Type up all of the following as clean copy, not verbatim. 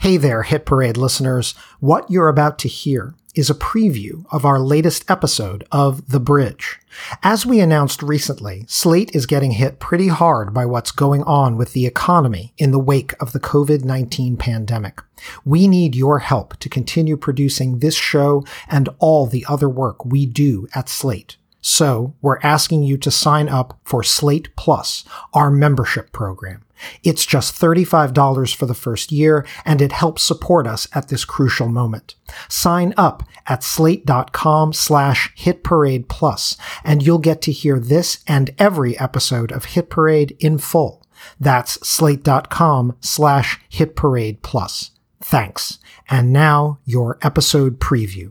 Hey there, Hit Parade listeners. What you're about to hear is a preview of our latest episode of The Bridge. As we announced recently, Slate is getting hit pretty hard by what's going on with the economy in the wake of the COVID-19 pandemic. We need your help to continue producing this show and all the other work we do at Slate. So we're asking you to sign up for Slate Plus, our membership program. It's just $35 for the first year, and it helps support us at this crucial moment. Sign up at slate.com/hitparadeplus, and you'll get to hear this and every episode of Hit Parade in full. That's slate.com/hitparadeplus. Thanks. And now, your episode preview.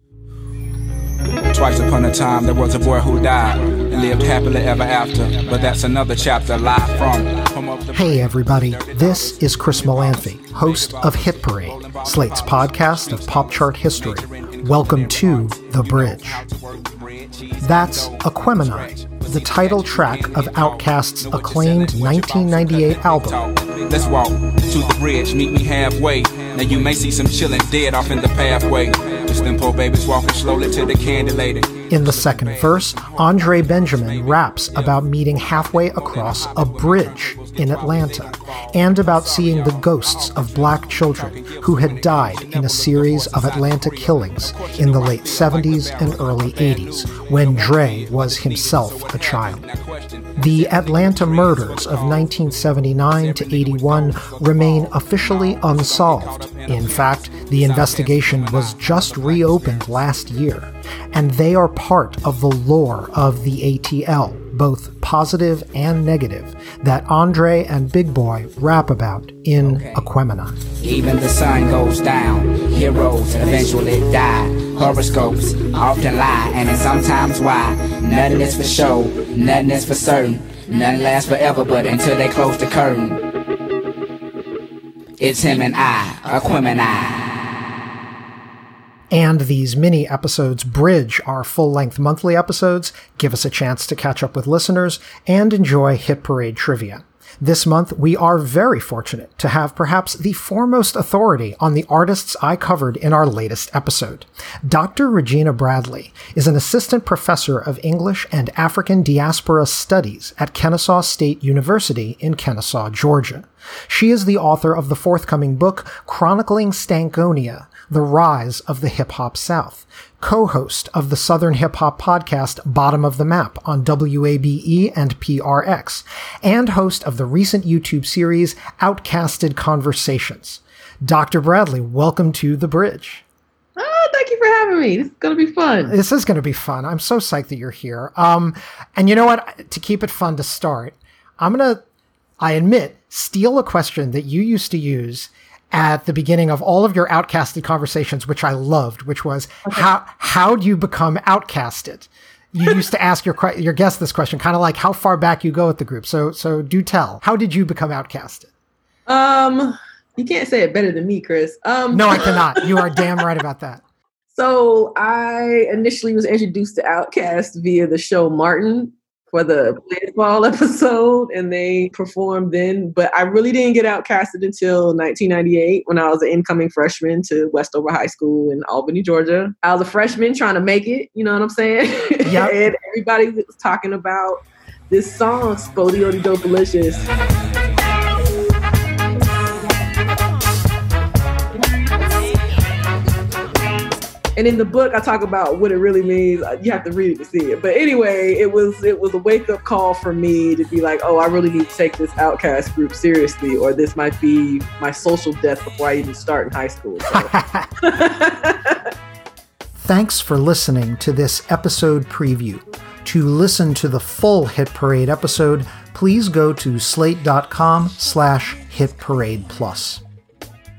Twice upon a time, there was a boy who died and lived happily ever after. But that's another chapter live from home of the... Hey everybody, this is Chris Molanphy, host of Hit Parade, Slate's podcast of pop chart history. Welcome to The Bridge. That's Aquemini, the title track of Outkast's acclaimed 1998 album. Let's walk to the bridge, meet me halfway. Now you may see some chillin' dead off in the pathway. Just them poor babies walking slowly to the candy lady. In the second verse, Andre Benjamin raps about meeting halfway across a bridge in Atlanta and about seeing the ghosts of black children who had died in a series of Atlanta killings in the late 70s and early 80s when Dre was himself a child. The Atlanta murders of 1979 to 81 remain officially unsolved. In fact, the investigation was just reopened last year, and they are part of the lore of the ATL, both positive and negative, that Andre and Big Boy rap about in Aquemini. Even the sun goes down, heroes eventually die. Horoscopes often lie, and it's sometimes why. Nothing is for show, nothing is for certain. Nothing lasts forever, but until they close the curtain. It's him and I, Aquemini. And these mini episodes bridge our full-length monthly episodes, give us a chance to catch up with listeners, and enjoy Hit Parade trivia. This month, we are very fortunate to have perhaps the foremost authority on the artists I covered in our latest episode. Dr. Regina Bradley is an assistant professor of English and African Diaspora Studies at Kennesaw State University in Kennesaw, Georgia. She is the author of the forthcoming book, Chronicling Stankonia, The Rise of the Hip-Hop South, co-host of the Southern hip-hop podcast Bottom of the Map on WABE and PRX, and host of the recent YouTube series Outkasted Conversations. Dr. Bradley, welcome to The Bridge. Oh, thank you for having me. This is going to be fun. This is going to be fun. I'm so psyched that you're here. And you know what? To keep it fun to start, I admit, steal a question that you used to use at the beginning of all of your Outkasted Conversations, which I loved, which was, how do you become outcasted? You used to ask your guest this question, kind of like how far back you go with the group. So do tell. How did you become outcasted? You can't say it better than me, Chris. No, I cannot. You are damn right about that. So I initially was introduced to Outkast via the show Martin for the baseball episode, and they performed then. But I really didn't get outcasted until 1998 when I was an incoming freshman to Westover High School in Albany, Georgia. I was a freshman trying to make it, you know what I'm saying? Yep. And everybody was talking about this song, Spodio Dopalicious. And in the book, I talk about what it really means. You have to read it to see it. But anyway, it was a wake-up call for me to be like, oh, I really need to take this Outkast group seriously, or this might be my social death before I even start in high school. So. Thanks for listening to this episode preview. To listen to the full Hit Parade episode, please go to slate.com/hitparadeplus.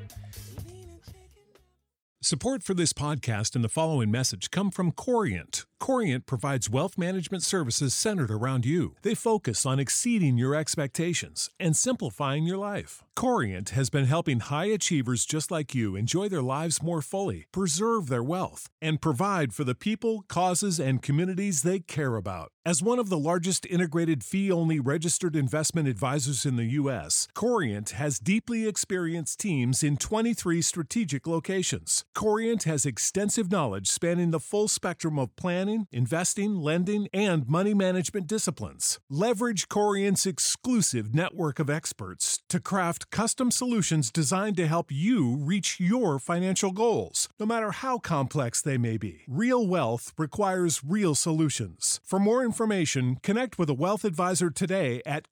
Support for this podcast and the following message come from Corient. Corient provides wealth management services centered around you. They focus on exceeding your expectations and simplifying your life. Corient has been helping high achievers just like you enjoy their lives more fully, preserve their wealth, and provide for the people, causes, and communities they care about. As one of the largest integrated fee-only registered investment advisors in the U.S., Corient has deeply experienced teams in 23 strategic locations. Corient has extensive knowledge spanning the full spectrum of planning, investing, lending, and money management disciplines. Leverage Corient's exclusive network of experts to craft custom solutions designed to help you reach your financial goals, no matter how complex they may be. Real wealth requires real solutions. For more information, connect with a wealth advisor today at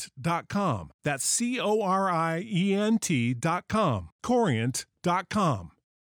Corient.com. That's Corient.com. Corient.com.